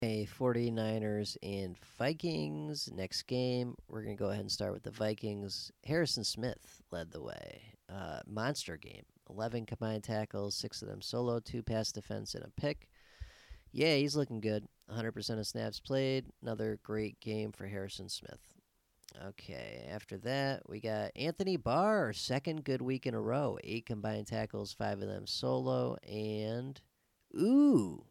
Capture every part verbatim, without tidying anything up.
A 49ers and Vikings. Next game, we're going to go ahead and start with the Vikings. Harrison Smith led the way. Uh, monster game. eleven combined tackles, six of them solo, two pass defense, and a pick. Yeah, he's looking good. one hundred percent of snaps played. Another great game for Harrison Smith. Okay, after that, we got Anthony Barr, second good week in a row. Eight combined tackles, five of them solo, and ooh,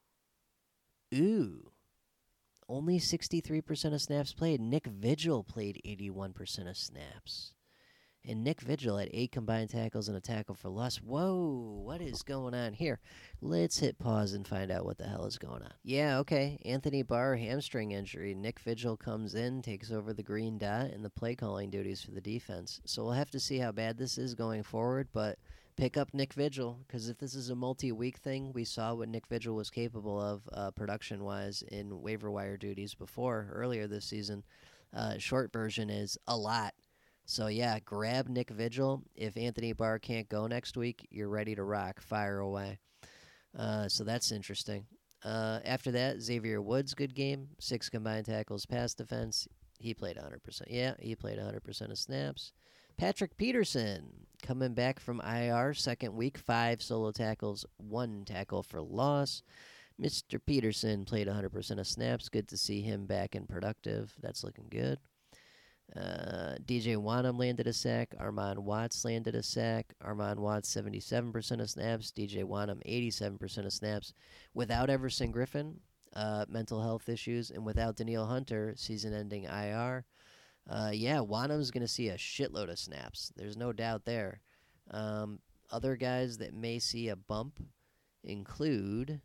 ooh, only sixty-three percent of snaps played. Nick Vigil played eighty-one percent of snaps. And Nick Vigil had eight combined tackles and a tackle for loss. Whoa, what is going on here? Let's hit pause and find out what the hell is going on. Yeah, okay. Anthony Barr, hamstring injury. Nick Vigil comes in, takes over the green dot and the play calling duties for the defense. So we'll have to see how bad this is going forward, but pick up Nick Vigil, because if this is a multi-week thing, we saw what Nick Vigil was capable of uh, production-wise in waiver wire duties before, earlier this season. Uh, short version is a lot. So, yeah, grab Nick Vigil. If Anthony Barr can't go next week, you're ready to rock. Fire away. Uh, so that's interesting. Uh, after that, Xavier Woods, good game. Six combined tackles, pass defense. He played one hundred percent. Yeah, he played one hundred percent of snaps. Patrick Peterson, coming back from I R, second week, five solo tackles, one tackle for loss. Mister Peterson played one hundred percent of snaps. Good to see him back and productive. That's looking good. Uh, D J Wanham landed a sack. Armand Watts landed a sack. Armand Watts, seventy-seven percent of snaps. D J Wanham, eighty-seven percent of snaps. Without Everson Griffin, uh, mental health issues, and without Danielle Hunter, season-ending I R. Uh, yeah, Wanham's going to see a shitload of snaps. There's no doubt there. Um, other guys that may see a bump include...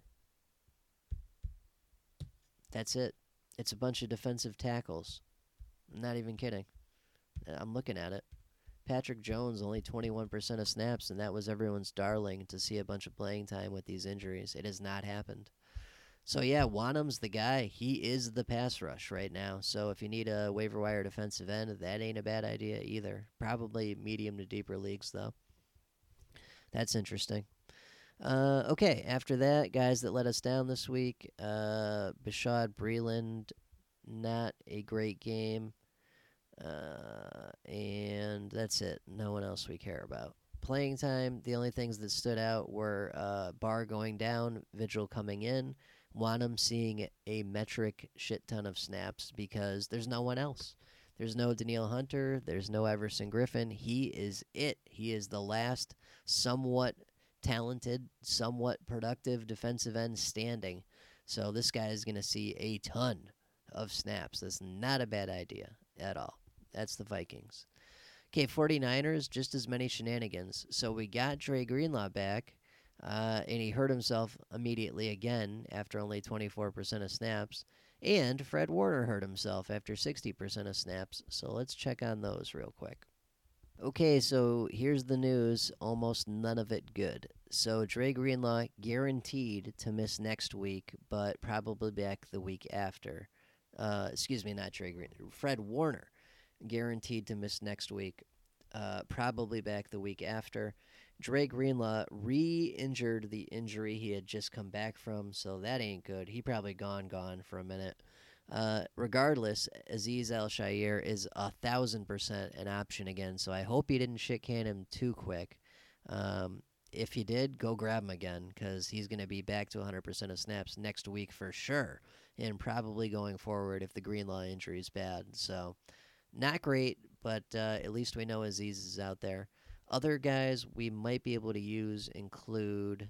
That's it. It's a bunch of defensive tackles. I'm not even kidding. I'm looking at it. Patrick Jones, only twenty-one percent of snaps, and that was everyone's darling to see a bunch of playing time with these injuries. It has not happened. So, yeah, Wanham's the guy. He is the pass rush right now. So if you need a waiver wire defensive end, that ain't a bad idea either. Probably medium to deeper leagues, though. That's interesting. Uh, okay, after that, guys that let us down this week, uh, Bashad Breeland, not a great game. Uh, and that's it. No one else we care about. Playing time, the only things that stood out were uh, Barr going down, Vigil coming in, Wanham seeing a metric shit ton of snaps because there's no one else. There's no Danielle Hunter. There's no Everson Griffin. He is it. He is the last somewhat talented, somewhat productive defensive end standing. So this guy is going to see a ton of snaps. That's not a bad idea at all. That's the Vikings. Okay, 49ers, just as many shenanigans. So we got Dre Greenlaw back, uh, and he hurt himself immediately again after only twenty-four percent of snaps. And Fred Warner hurt himself after sixty percent of snaps. So let's check on those real quick. Okay, so here's the news. Almost none of it good. So Dre Greenlaw guaranteed to miss next week, but probably back the week after. Uh, excuse me, not Dre Green. Fred Warner guaranteed to miss next week, uh, probably back the week after. Dre Greenlaw re-injured the injury he had just come back from, so that ain't good. He probably gone, gone for a minute. Uh, regardless, Aziz Al-Shaair is a thousand percent an option again, so I hope he didn't shit can him too quick. Um, if you did, go grab him again, because he's going to be back to one hundred percent of snaps next week for sure, and probably going forward if the Greenlaw injury is bad. So, not great, but uh, at least we know Aziz is out there. Other guys we might be able to use include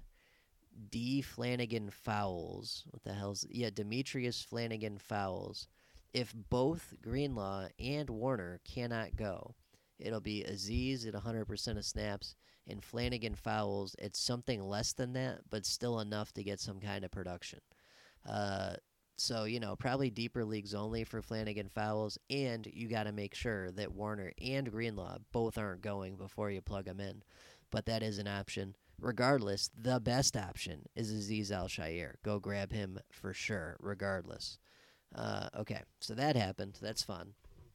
D. Flanagan Fowles. What the hell's... Yeah, Demetrius Flanagan Fowles. If both Greenlaw and Warner cannot go, it'll be Aziz at one hundred percent of snaps and Flanagan Fowles at something less than that, but still enough to get some kind of production. Uh, so, you know, probably deeper leagues only for Flanagan Fowles, and you got to make sure that Warner and Greenlaw both aren't going before you plug them in. But that is an option. Regardless, the best option is Aziz Al-Shaair. Go grab him for sure, regardless. Uh, okay, so that happened. That's fun.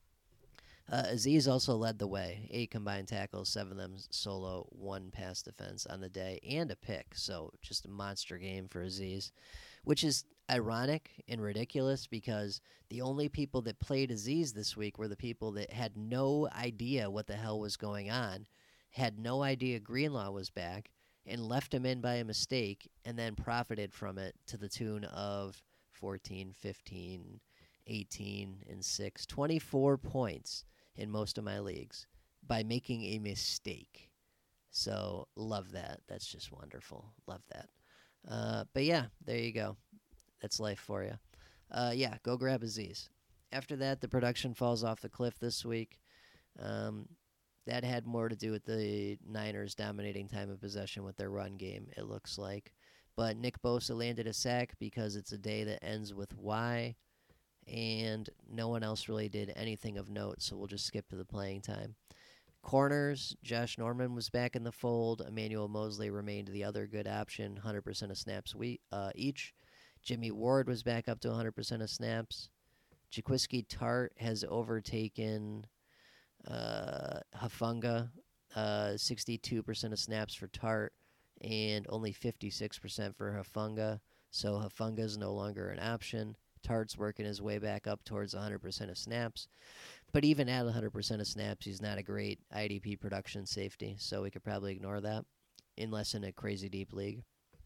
Uh, Aziz also led the way. Eight combined tackles, seven of them solo, one pass defense on the day, and a pick. So just a monster game for Aziz, which is, ironic and ridiculous because the only people that played Aziz this week were the people that had no idea what the hell was going on, had no idea Greenlaw was back, and left him in by a mistake, and then profited from it to the tune of fourteen, fifteen, eighteen, and six, twenty-four points in most of my leagues by making a mistake. So, love that. That's just wonderful. Love that. Uh, but yeah, there you go. That's life for you. Uh, yeah, go grab Aziz. After that, the production falls off the cliff this week. Um, that had more to do with the Niners dominating time of possession with their run game, it looks like. But Nick Bosa landed a sack because it's a day that ends with Y, and no one else really did anything of note, so we'll just skip to the playing time. Corners, Josh Norman was back in the fold. Emmanuel Mosley remained the other good option, one hundred percent of snaps we, uh, each. Jimmy Ward was back up to one hundred percent of snaps. Jaquiski Tart has overtaken uh, Hufanga, uh, sixty-two percent of snaps for Tart, and only fifty-six percent for Hufanga. So Hufanga is no longer an option. Tart's working his way back up towards one hundred percent of snaps. But even at one hundred percent of snaps, he's not a great I D P production safety, so we could probably ignore that, unless in a crazy deep league.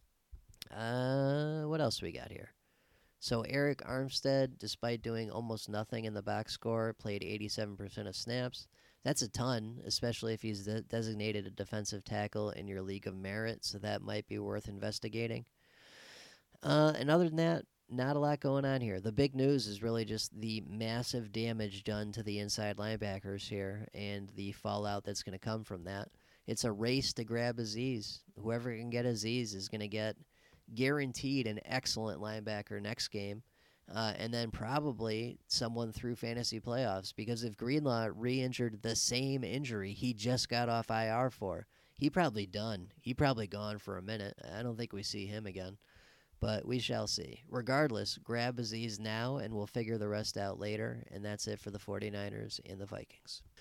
Uh, what else we got here? So Eric Armstead, despite doing almost nothing in the box score, played eighty-seven percent of snaps. That's a ton, especially if he's de- designated a defensive tackle in your league of merit, so that might be worth investigating. Uh, and other than that, not a lot going on here. The big news is really just the massive damage done to the inside linebackers here and the fallout that's going to come from that. It's a race to grab Aziz. Whoever can get Aziz is going to get guaranteed an excellent linebacker next game, uh, and then probably someone through fantasy playoffs, because if Greenlaw re-injured the same injury he just got off I R for, he probably done. He probably gone for a minute. I don't think we see him again, but we shall see. Regardless, grab Aziz now, and we'll figure the rest out later, and that's it for the 49ers and the Vikings.